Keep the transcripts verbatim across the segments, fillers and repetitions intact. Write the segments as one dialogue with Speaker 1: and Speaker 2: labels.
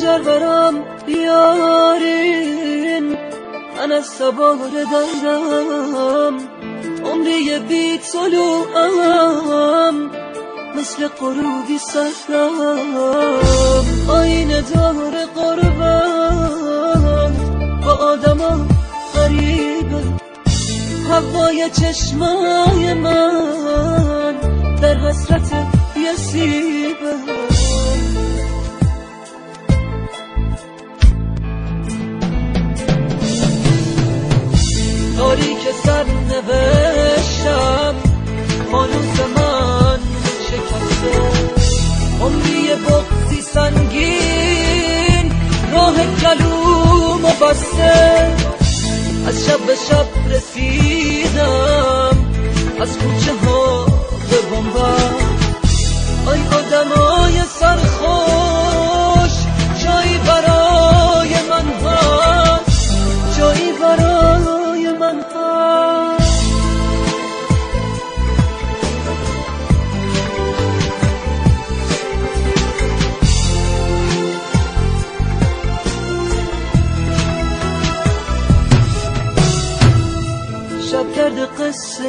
Speaker 1: خنجر برام بیارین، من از سوار دردم عمری بی طلوعم مثل غروبی سردم. آینه دار قربم با آدما غریبه، هوای چشمای من در حسرت یه سیبه. تاریک سر نوشتم فانوس من شکسته، عمری بغضی سنگین راه گلومو بسته. از شب به شب رسیدم از کوچه ها به بنبست. آی آدمای سرخوش جایی برای من هست، جایی برای من هست. شب کرده قصه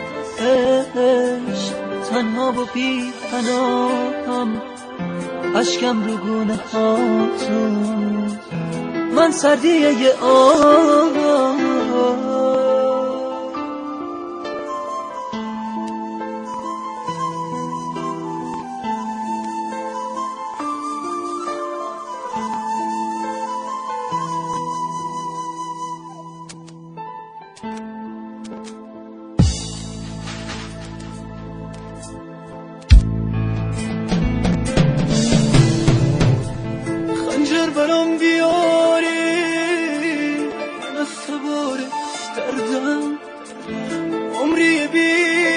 Speaker 1: عشق تنها و بی پناهم، اشکم رو گونه هاتون من سردیه یه آه. برام بیاری من از سوار دردم عمری بی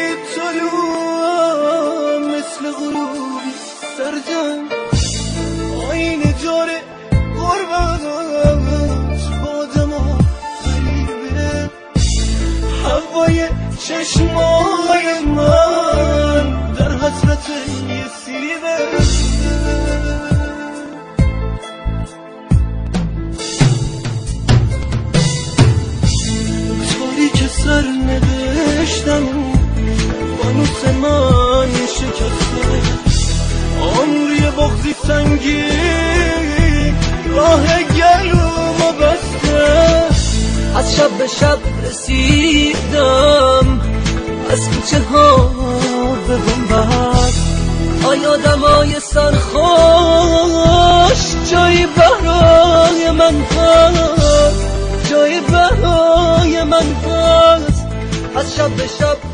Speaker 1: طلوعم مثل غروبی سردم. آینه جار غربت با آدما غریبه، هوای چشمای من در حسرت یه سیبه. سر نوشتم فانوس من شکسته، عمری بغضی سنگین راه گلومو بسته. از شب به شب رسیدم از کوچه ها به بنبست. آی آدمای سرخوش جایی برای من هست، جایی برای من هست. از شب به شب